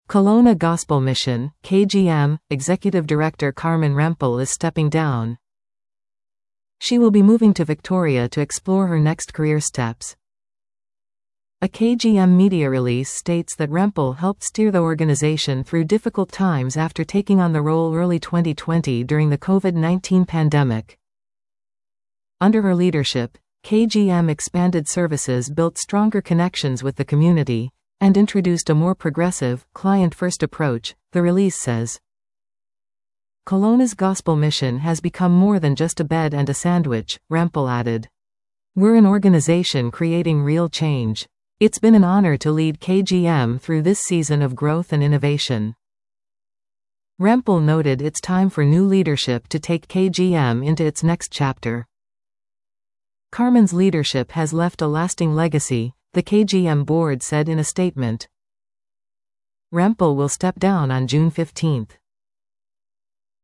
Kelowna Gospel Mission, KGM, Executive Director Carmen Rempel is stepping down. She will be moving to Victoria to explore her next career steps. A KGM media release states that Rempel helped steer the organization through difficult times after taking on the role early 2020 during the COVID-19 pandemic. Under her leadership, KGM expanded services, built stronger connections with the community, and introduced a more progressive, client-first approach, the release says. Kelowna's Gospel Mission has become more than just a bed and a sandwich, Rempel added. We're an organization creating real change. It's been an honor to lead KGM through this season of growth and innovation. Rempel noted it's time for new leadership to take KGM into its next chapter. Carmen's leadership has left a lasting legacy, the KGM board said in a statement. Rempel will step down on June 15.